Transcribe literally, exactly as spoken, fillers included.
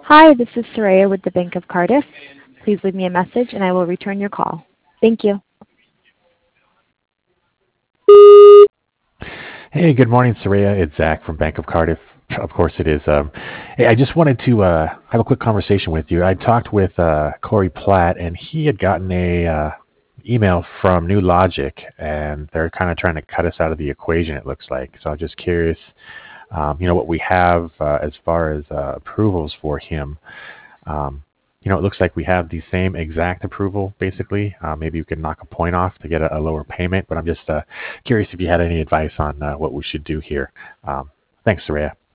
Hi, this is Soraya with the Bank of Cardiff. Please leave me a message and I will return your call. Thank you. Hey, good morning, Soraya. It's Zach from Bank of Cardiff. Of course it is. Um, hey, I just wanted to uh, have a quick conversation with you. I talked with uh, Corey Platt, and he had gotten a uh, email from New Logic, and they're kind of trying to cut us out of the equation, it looks like. So I'm just curious, um, you know, what we have uh, as far as uh, approvals for him. Um, you know, it looks like we have the same exact approval, basically. Uh, maybe you can knock a point off to get a, a lower payment, but I'm just uh, curious if you had any advice on uh, what we should do here. Um, thanks, Soraya.